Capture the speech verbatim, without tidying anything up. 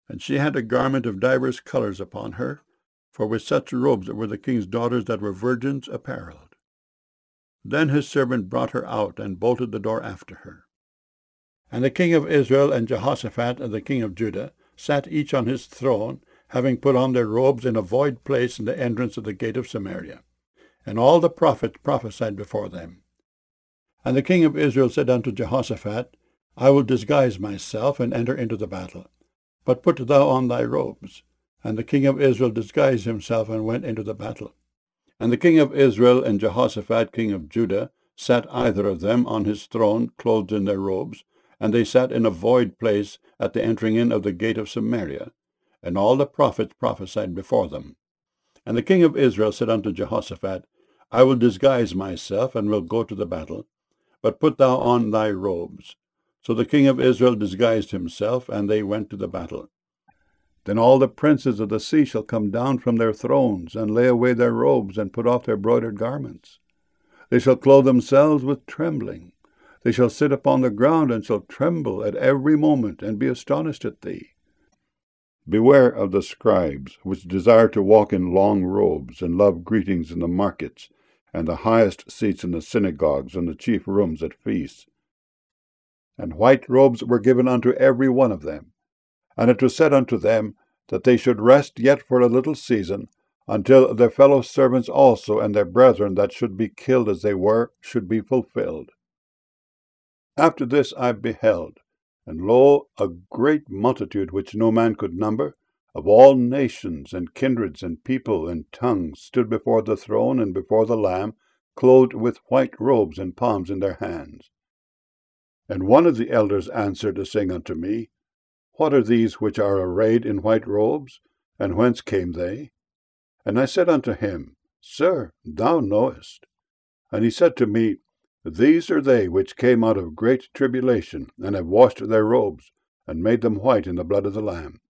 And she had a garment of divers colours upon her, for with such robes were the king's daughters that were virgins apparelled. Then his servant brought her out, and bolted the door after her. And the king of Israel and Jehoshaphat and the king of Judah sat each on his throne, having put on their robes in a void place in the entrance of the gate of Samaria. And all the prophets prophesied before them. And the king of Israel said unto Jehoshaphat, I will disguise myself, and enter into the battle. But put thou on thy robes. And the king of Israel disguised himself, and went into the battle. And the king of Israel and Jehoshaphat king of Judah sat either of them on his throne, clothed in their robes, and they sat in a void place at the entering in of the gate of Samaria. And all the prophets prophesied before them. And the king of Israel said unto Jehoshaphat, I will disguise myself, and will go to the battle. But put thou on thy robes. So the king of Israel disguised himself, and they went to the battle. Then all the princes of the sea shall come down from their thrones, and lay away their robes, and put off their broidered garments. They shall clothe themselves with trembling. They shall sit upon the ground, and shall tremble at every moment, and be astonished at thee. Beware of the scribes, which desire to walk in long robes, and love greetings in the markets, and the highest seats in the synagogues, and the chief rooms at feasts. And white robes were given unto every one of them. And it was said unto them, that they should rest yet for a little season, until their fellow servants also and their brethren that should be killed as they were should be fulfilled. After this I beheld, and lo, a great multitude which no man could number, of all nations and kindreds and people and tongues, stood before the throne and before the Lamb, clothed with white robes and palms in their hands. And one of the elders answered, saying unto me, What are these which are arrayed in white robes, and whence came they? And I said unto him, Sir, thou knowest. And he said to me, These are they which came out of great tribulation, and have washed their robes, and made them white in the blood of the Lamb.